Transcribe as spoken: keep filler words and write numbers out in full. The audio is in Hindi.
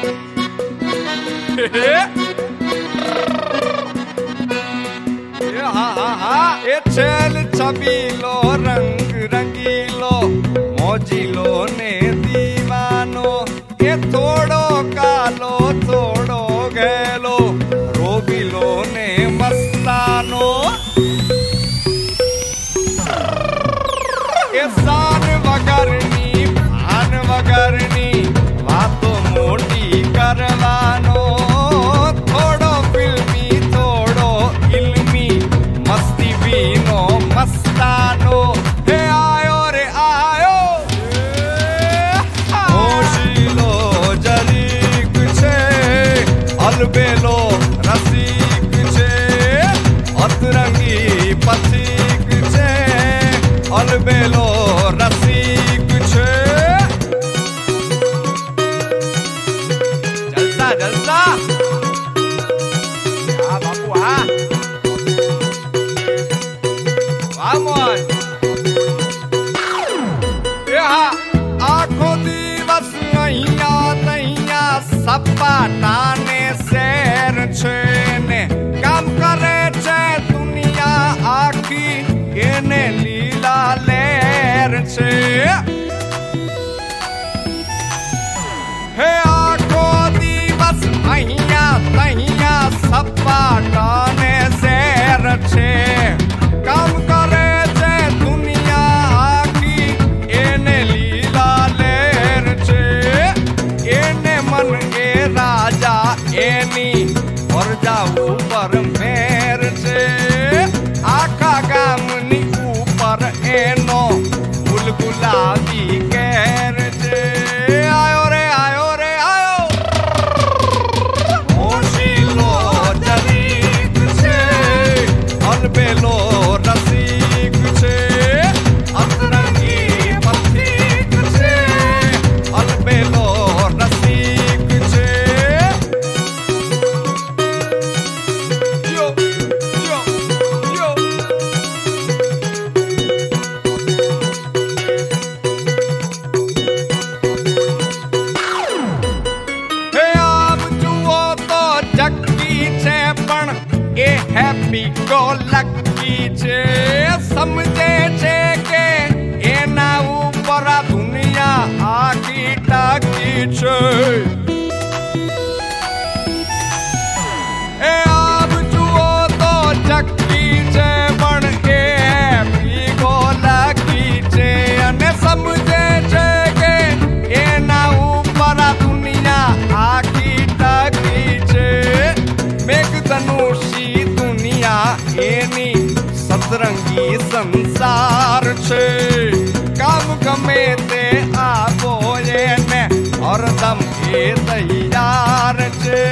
ए छेल छबीलो रंग रंगीलो मोजीलो ने दीवानो ए थोड़ो कालो थोड़ो गैलो रोबीलो ने मस्तानो ए शान वगरनी भान वगरनी वातो मोटी करवानो थोड़ो फिल्मी थोड़ो इल्मी मस्ती बीनो मस्तानो हे आयो रे आयो होशीलो जरीक छे अलबेलो रसिक छे अतरंगी पथिक छे अलबेलो रसिक छे जलसा जलसा आ बापू आ वामोन आखो दिवस अहिया तहिया सपाटाने शेर छे ने काम करे छे दुनिया आखी केने लीला लेर छे हे आखो दिवस अहिया तहिया सपाटाने शेर छे काम करे छे दुनिया आखी एने लीला लेर छे एने मन ए राजा एनी परजा ऊपर मेर छे आखा गामनी ऊपर एनो फूल गुलाबी केर छे आयो रे आयो रे आयो होशीलो जरीक छे अलबेलो रसिक छे अतरंगी पथिक छे अलबेलो रसिक छे यो यो यो हे आम जुओ तो जक्की छे पण ए हैप्पी गो लकी छे समझे छे के एना ऊपर आ दुनिया आखी टाकी छे ए आम जुओ तो जक्की छे पण ए हैप्पी गो लकी छे अने समझे छे के एना ऊपर आ दुनिया आखी टाकी छे मेघधनुषी दुनिया एनी सतरंगी संसार छे काम गमे ते आवो एने हरदम ए तैयार छे